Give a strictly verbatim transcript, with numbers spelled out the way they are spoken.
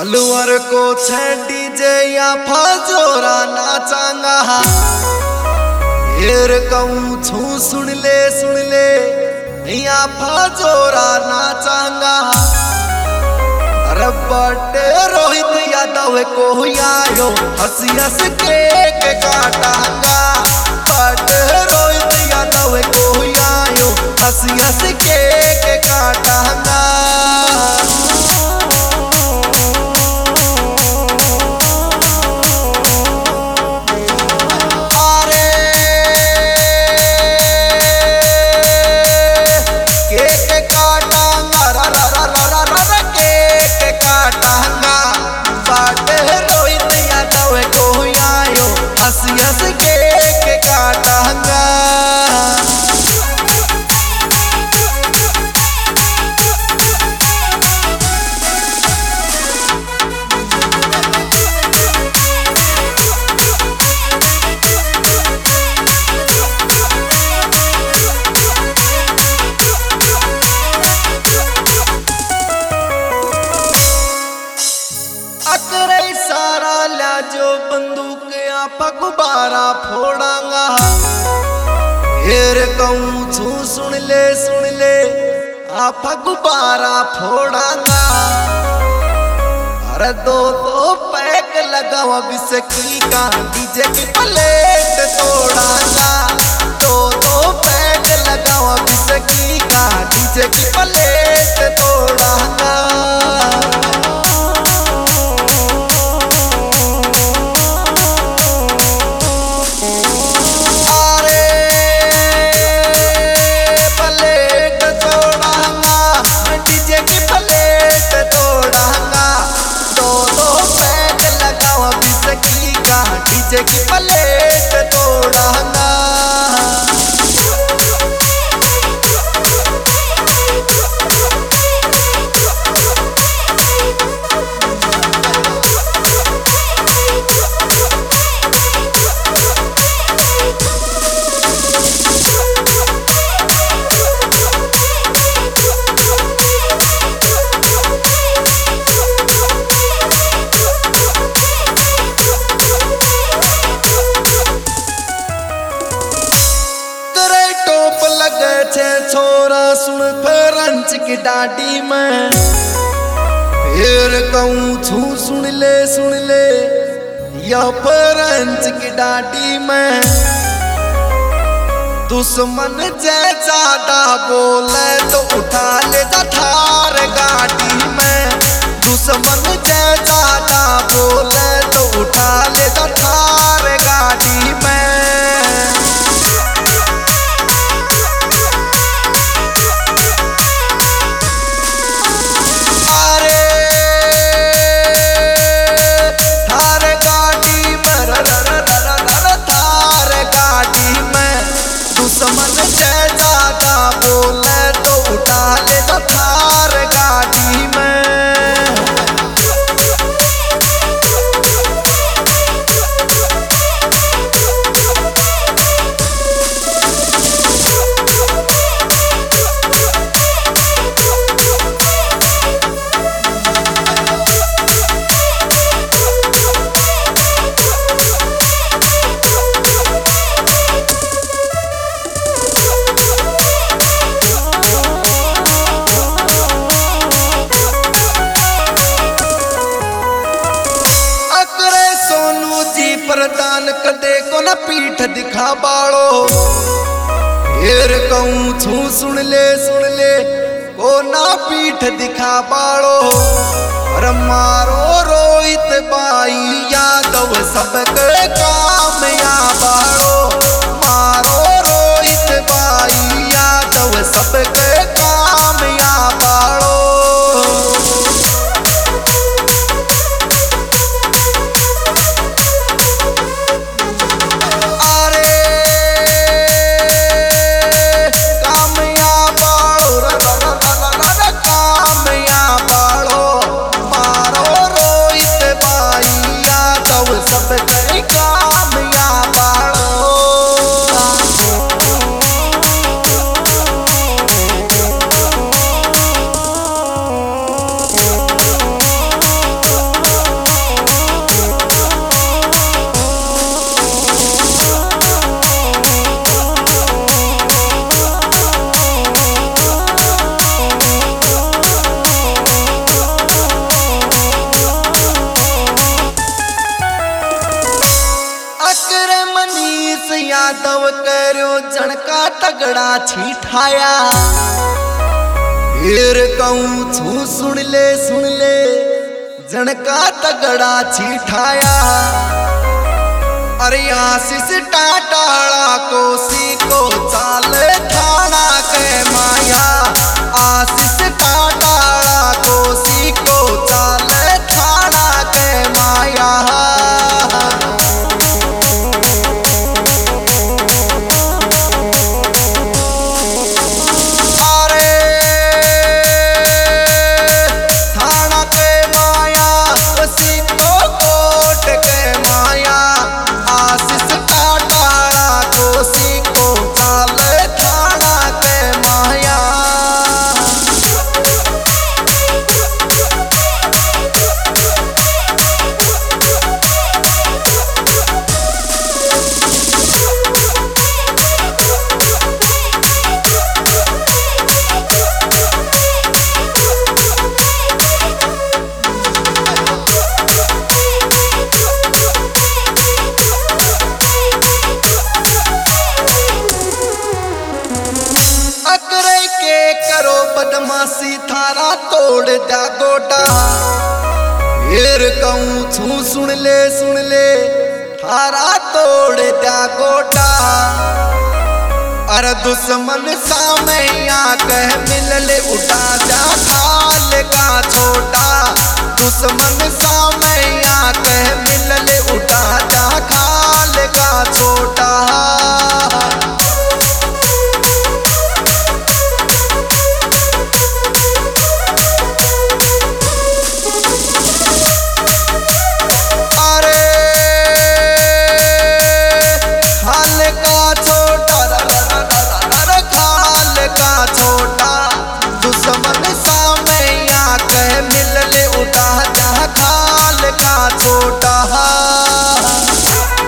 अलवर को छे डीजे या फजोरा नाचांगा हेर कहूँ छू सुन ले सुन ले या फजोरा नाचांगा। अरे बटे रोहित यादव को आयो हंसी हंस केक काटांगा। बटे रोहित यादव को आयो हंसी हंस केक काटांगा। जो बंदूक या गुब्बारा फोड़ांगा हेर कहूँ छू सुन ले सुन ले आप गुब्बारा फोड़ांगा। अरे दो दो पैक लगाओ बिस्की का डीजे की प्लेट तोड़ांगा। दो दो पैक लगाओ बिस्की का डीजे की प्लेट तोड़ांगा। डीजे की प्लेट तोड़ांगा। छोरा सुन फ्रेंच की डाडी में फिर कहूँ छू सुन ले सुन ले या फ्रेंच की डाडी में दुश्मन जैसा डा बोले तो उठा ले जा थार गाड़ी में। दुश्मन जैसा डा बोले तो उठा ले जा थार गाड़ी में। दुश्मन जैसा बोले तो उठा ले तो थार गाड़ी में। प्रदान कदे को न पीठ दिखा बाड़ो हेर कहूँ छू सुन ले सुन ले को ना पीठ दिखा बाड़ो। अरे मारो रोहित भाई यादव सबके काम या बाड़ो। मारो रोहित भाई यादव सबके काम या बाड़ो। तगड़ा छिठाया। फिर कहूँ छू सुन ले सुन ले जनका तगड़ा छिठाया। अरे आशीष टाटाड़ा कोसी को चाल थाना के माया। आशीष टाटाड़ा कोसी को चाल थाना के माया। बदमाशी थारा तोड़ जा गोटा। फिर कहूँ छू सुन ले सुन ले थारा तोड़ जा गोटा। अरे दुश्मन सामैया कह मिल ले उठा जा खाल का छोटा। दुश्मन सामैया